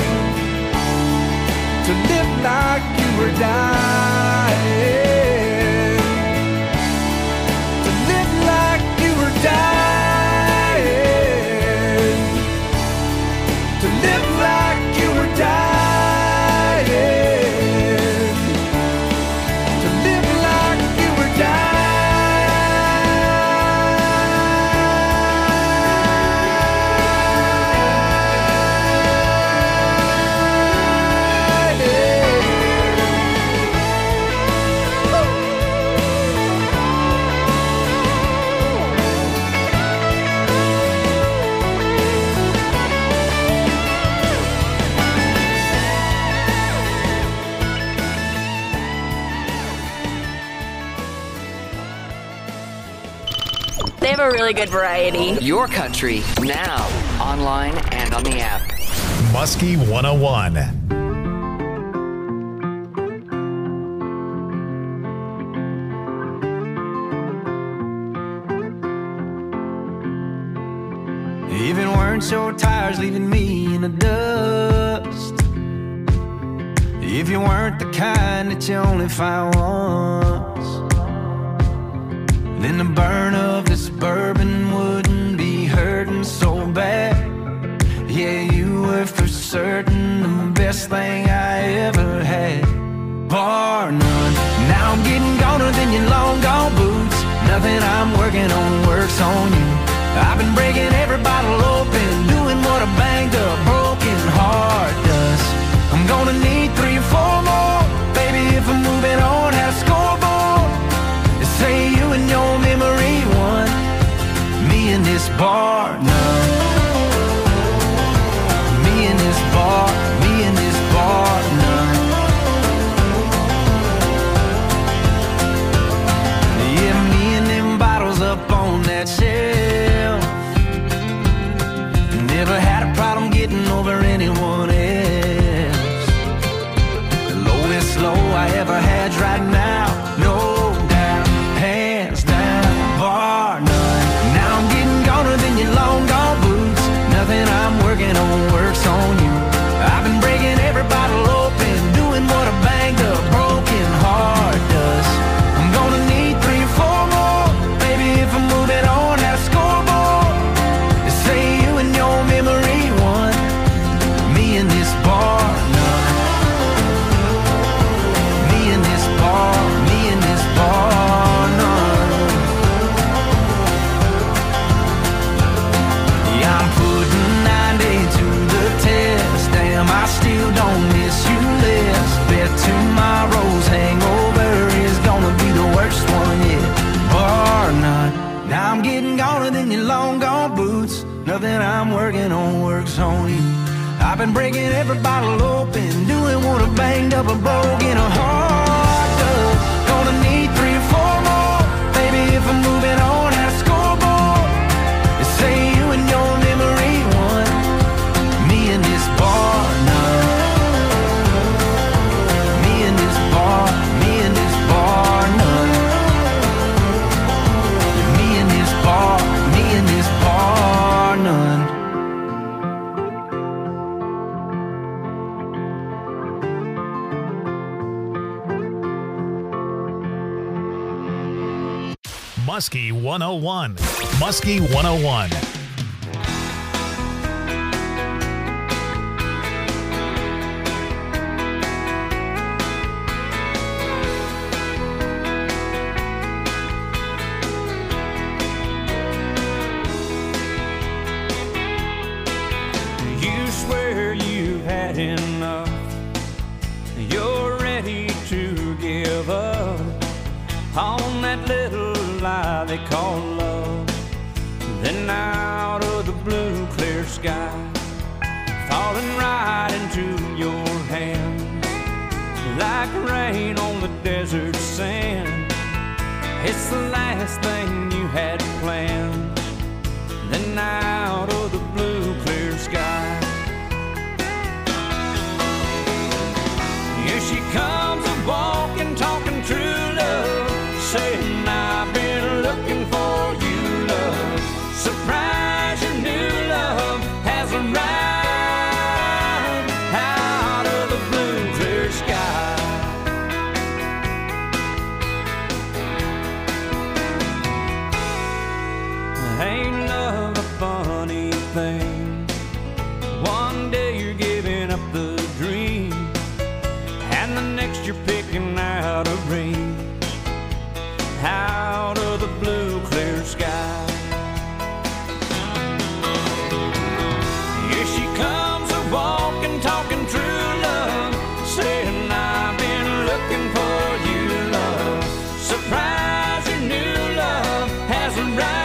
to live like you were dying, to live like you were dying, to live like you were dying, to live like you were dying. They have a really good variety. Your country, now, online and on the app. Muskie one oh one. Even weren't your tires leaving me in the dust, if you weren't the kind that you only find once, then the burn of this bourbon wouldn't be hurting so bad. Yeah, you were for certain the best thing I ever had, bar none. Now I'm getting goner than your long gone boots. Nothing I'm working on works on you. I've been breaking every bottle open, doing what a banged up broken heart does. I'm gonna need three or four more, baby, if I'm moving on. Had a scoreboard, they say you and your memory won. Me in this bar now, me in this bar, me in this bar now. Yeah, me and them bottles up on that shelf. Never had a problem getting over anyone else. The lowest low I ever had's right now, no doubt, hands down, bar none. Now I'm getting goner than your long gone boots. Nothing I'm working on works on you. I've been breaking every bottle open, doing what a banged up broken heart does. I'm gonna need three or four more, baby, if I'm moving on. Had a scoreboard, they say you and your memory won. Me in this bar now, me in this bar, me in this bar now. Yeah, I'm putting ninety to the test. Damn, I still don't miss you less. Bet tomorrow's hangover is gonna be the worst one yet, bar none. Now I'm getting goner than your long gone boots. Nothing I'm working on works on you. I've been breaking every bottle open, doing what a banged up a broken heart does. Gonna need three or four more, baby, if I'm moving on. Had a scoreboard, they say you and your memory won. Me in this bar now, me in this bar, me in this bar none. Me in this bar, me in this bar none. Muskie one oh one. Muskie one oh one. You swear you've had enough, you're ready to give up on that little lie they call love. sky, falling right into your hands, like rain on the desert sand. It's the last thing you had planned. Then out of the blue, clear sky, here she comes a-walking, talking true love, saying I've been looking for you, love. Surprise, your new love has arrived out of the blue, clear sky. Ain't love a funny thing? One day you're giving up the dream, and the next you're picking out a ring out of the blue, clear sky. Here she comes a-walking, talking true love, saying I've been looking for you, love. Surprise, your new love has arrived.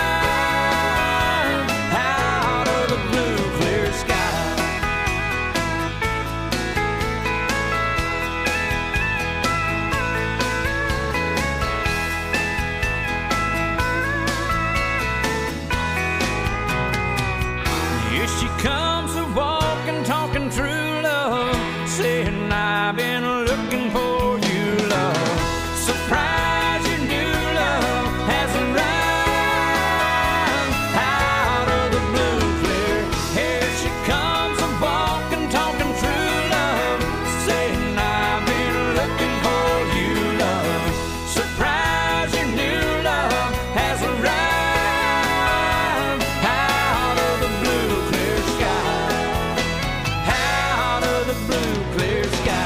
Comes a-walking, talking true love, saying I've been looking for you, love. Surprise, your new love has arrived out of the blue, clear. Here she comes a-walking, talking true love, saying I've been looking for you, love. Surprise, your new love has arrived out of the blue, clear sky. Out of the blue, clear sky.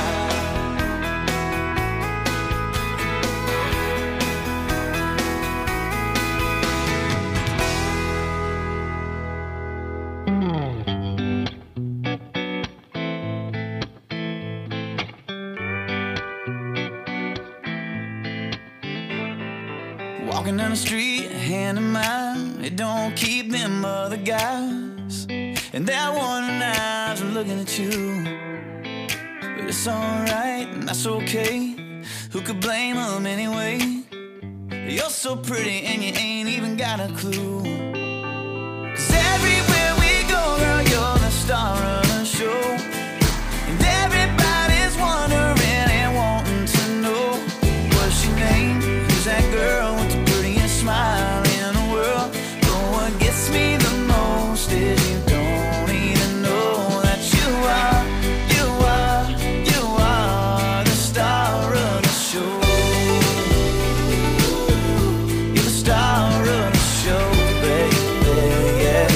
Walking down the street, hand in mine, it don't keep them other guys. And they're wondering eyes are looking at you. But it's alright, and that's okay. Who could blame them anyway? You're so pretty and you ain't even got a clue. Cause everywhere we go, girl, you're the star of the show. And everybody's wondering and wanting to know, what's your name? Who's that girl with the prettiest smile in the world? But what gets me the most is you don't even know that you are, you are, you are the star of the show. You're the star of the show, baby, yeah.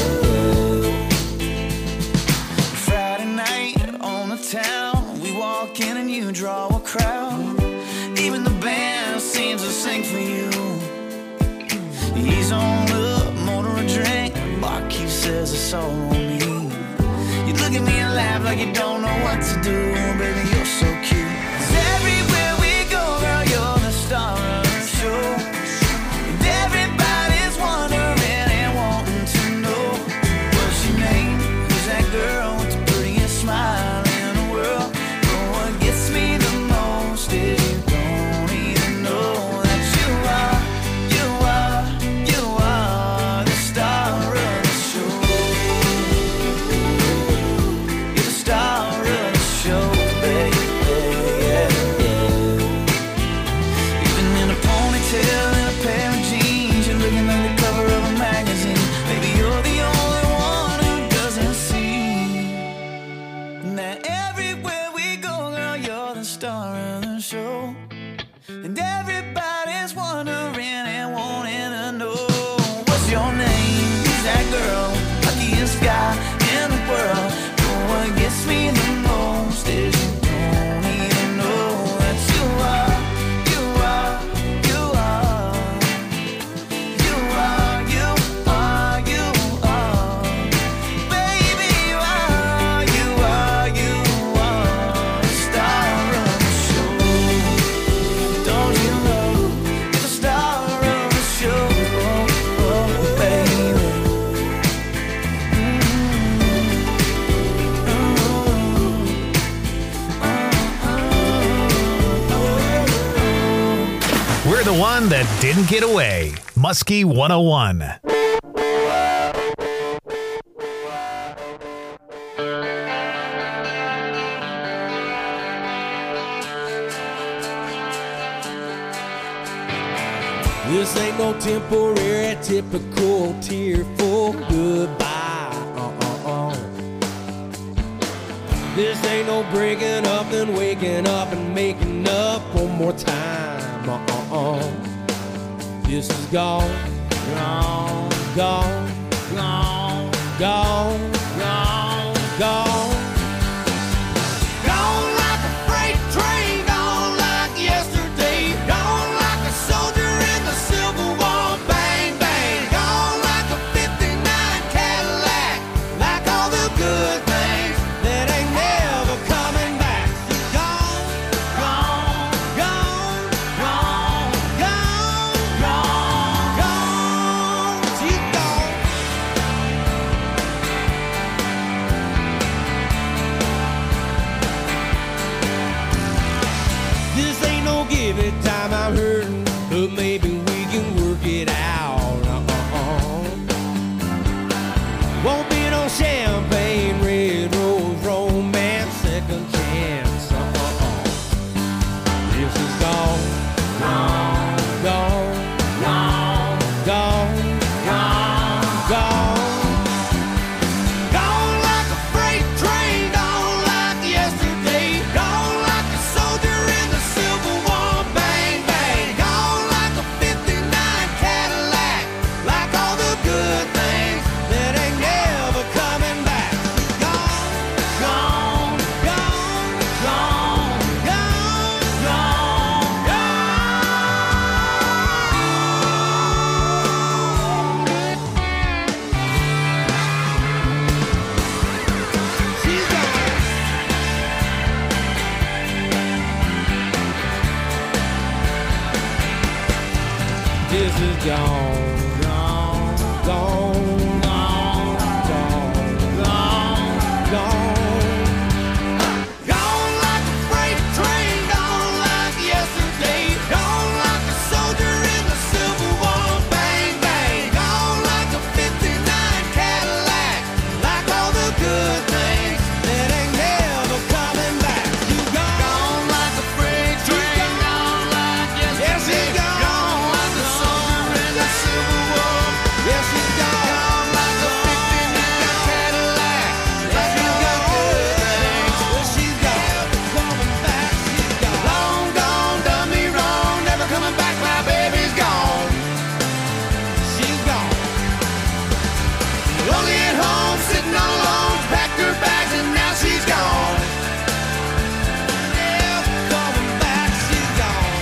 Friday night on the town, we walk in and you draw a crowd. Even the band seems to sing for you. He's on up, motor a drink, barkeep says it's all on me. You look at me and laugh like you don't know what to do, baby, you're so cute. 'Cause everywhere we go, girl, you're the star of the show. And everybody's wondering and wanting to know, what's your name? Who's that girl with the prettiest smile in the world? But what gets me the most is you don't even know that you are, you are, you are the star of the show. You're the star of the show, baby, yeah, yeah. Even in a ponytail and a pair of jeans, you're looking like the cover of a magazine. Baby, you're the only one who doesn't see that everywhere we go, girl, you're the star of the show. And everybody's wondering and wanting to know, what's your name? Who's that girl? Luckiest guy in the world. But what gets me the most is you don't even know that you are, you are, you are, you are, you are, you are. Baby, you are, you are, you are the star of the show. Don't you know you're the star of the show, oh, baby? one that didn't get away. Muskie one oh one. This ain't no temporary, typical, tearful goodbye. Uh-uh-uh. This ain't no breaking up and waking up and making up one more time. Uh-uh-uh. This is gone, gone, gone, gone, gone, gone, gone. Gone like a freight train, gone like yesterday, gone like a soldier in the Civil War. Bang, bang, gone like a fifty-nine Cadillac, like all the good things that ain't never coming back. Gone, gone, gone, gone, gone, gone, gone. She's gone. This ain't no give it time, I'm hurting, but maybe we can work it out. Uh-uh-uh. Won't be no champagne, red rose, romance, second chance. Uh-uh-uh. This is gone, gone, gone, gone, gone, gone, gone. Gone like a freight train, gone like yesterday, gone like a soldier in the Civil War. Bang, bang, gone like a fifty-nine Cadillac, like all the good things that ain't never coming back. Gone, gone, gone, gone, gone, gone, gone. She's gone. This is gone, gone, gone, gone, gone, gone, gone. Gone like a freight train, gone like yesterday, gone like a soldier in the Civil War. Bang, bang, gone like a fifty-nine Cadillac, like all the good things that ain't never coming back. You gone, gone like a freight train, gone like yesterday, gone like a soldier in the Civil War. Yes, she's gone, gone like a fifty-nine Cadillac, like all the good things. Well, she's gone, coming back, she's gone. Long gone, done me wrong, never coming back, my baby's gone. She's gone. Lonely at home, sitting all alone, packed her bags and now she's gone. Never coming back, she's gone.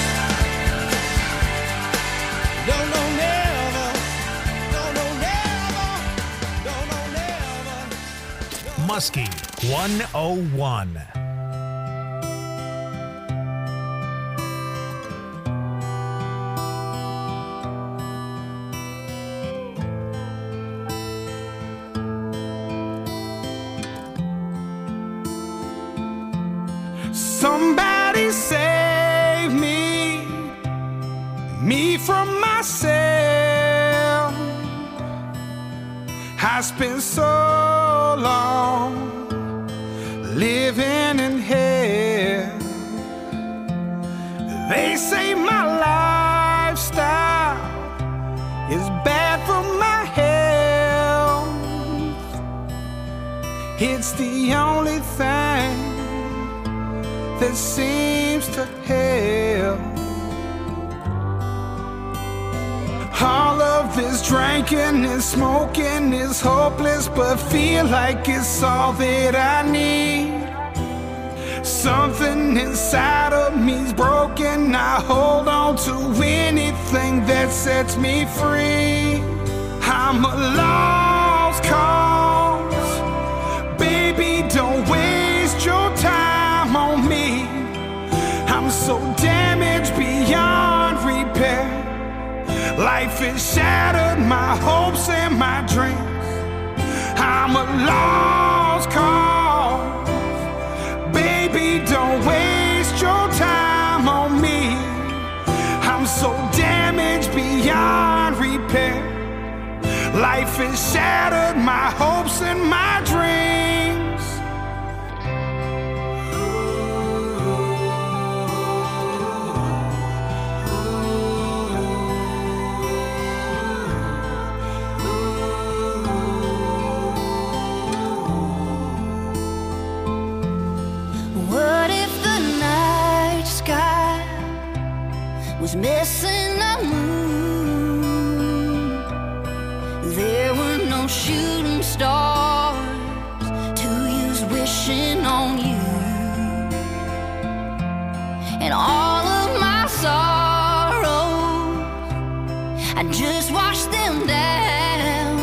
Don't know never, don't know never, don't know never. Muskie one oh one. Somebody save me, me from myself. I spent so long living in hell. They say my lifestyle is bad for my health. It's the only thing that seems to help. All of this drinking and smoking is hopeless, but feel like it's all that I need. Something inside of me's broken. I hold on to anything that sets me free. I'm a lost cause. Baby, don't waste your time on me. I'm so damaged beyond repair. Life has shattered my hopes and my dreams. I'm a lost cause. Baby, don't waste your time on me. I'm so repair. Life has shattered my hopes and my dreams. What if the night sky was missing a moon? There were no shooting stars to use wishing on you. And all of my sorrows, I just washed them down.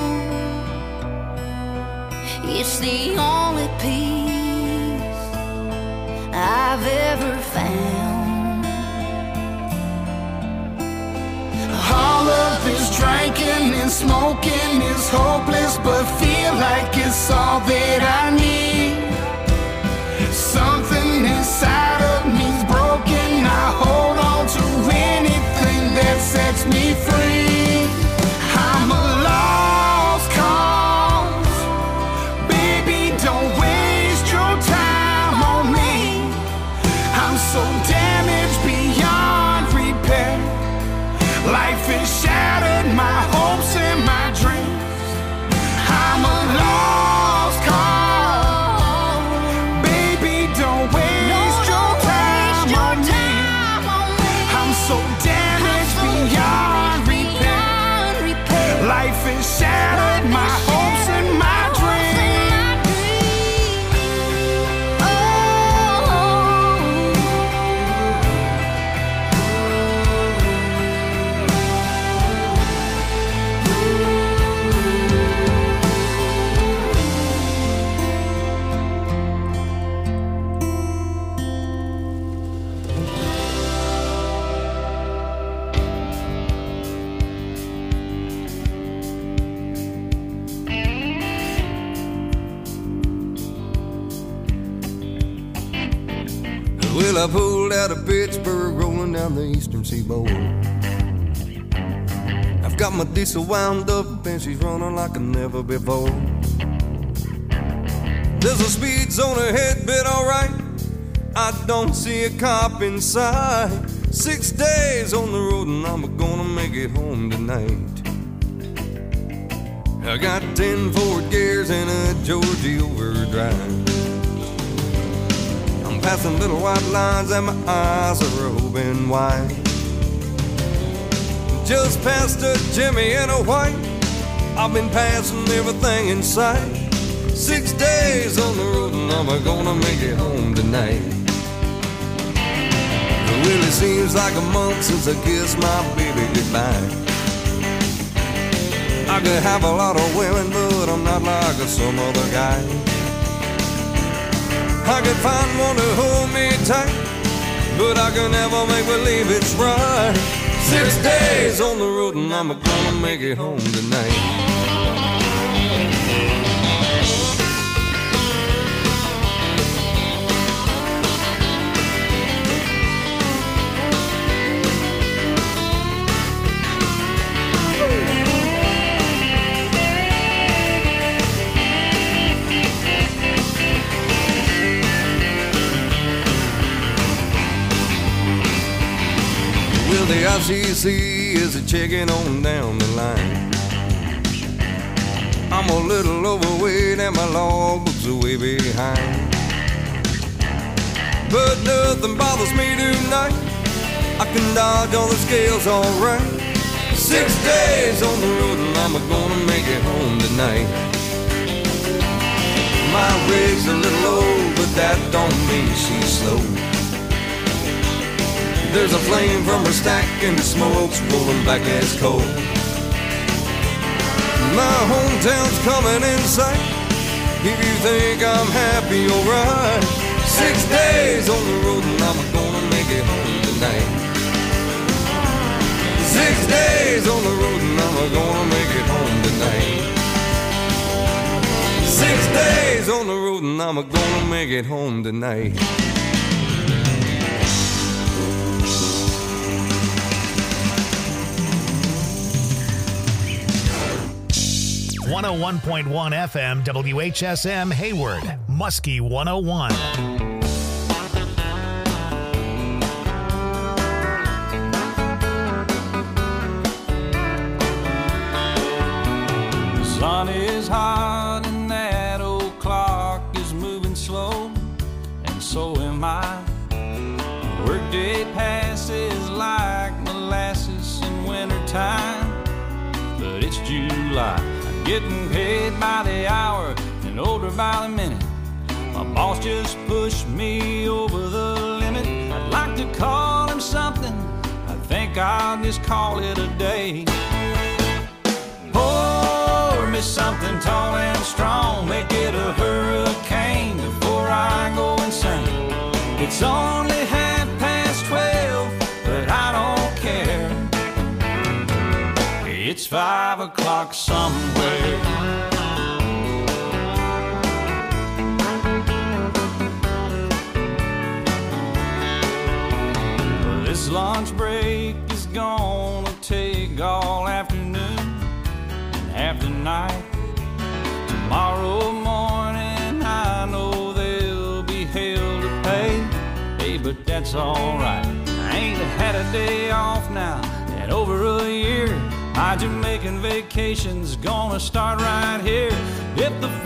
It's the only peace I've ever found. All of this drinking and smoking is hopeless, but feel like it's all that I need. Something inside of me's broken. I hold on to anything that sets me free. I'm a lost cause. Baby, don't waste your time on me. I'm so damaged beyond repair. Life has shattered my hopes and my dreams. I'm a lost cause. Baby, don't waste your time on me. I'm so damaged beyond repair. Life has shattered my hopes and my Well, I pulled out of Pittsburgh, rolling down the eastern seaboard. I've got my diesel wound up and she's running like never before. There's a speed zone ahead, but alright, I don't see a cop in sight. Six days on the road and I'm gonna make it home tonight. I got ten Ford gears and a Georgie overdrive. Passing little white lines and my eyes are open wide. Just past a Jimmy and a white, I've been passing everything in sight. Six days on the road and I'm gonna make it home tonight. Well, it seems like a month since I kissed my baby goodbye. I could have a lot of women, but I'm not like some other guy. I could find one to hold me tight, but I can never make believe it's right. Six days on the road and I'm gonna make it home tonight. The I C C is a checking on down the line. I'm a little overweight and my logbook's way behind. But nothing bothers me tonight. I can dodge all the scales alright. Six days on the road and I'm gonna make it home tonight. My rig's a little old, but that don't mean she's slow. There's a flame from her stack and the smoke's rolling back as coal. My hometown's coming in sight. If you think I'm happy, alright. Six days on the road and I'm gonna make it home tonight. Six days on the road and I'm gonna make it home tonight. Six days on the road and I'm gonna make it home tonight. one oh one point one F M W H S M Hayward, Muskie one oh one. The sun is hot and that old clock is moving slow, and so am I. Workday passes like molasses in wintertime, but it's July. I'm getting paid by the hour and older by the minute. My boss just pushed me over the limit. I'd like to call him something, I think I'll just call it a day. Pour me something tall and strong, make it a hurricane before I go insane. It's only half past twelve, but I don't care. It's five o'clock somewhere. Well, this lunch break is gonna take all afternoon and half the night. Tomorrow morning I know there'll be hell to pay. Hey, but that's alright. I ain't had a day off now in over a year. My Jamaican vacation's gonna start right here. If the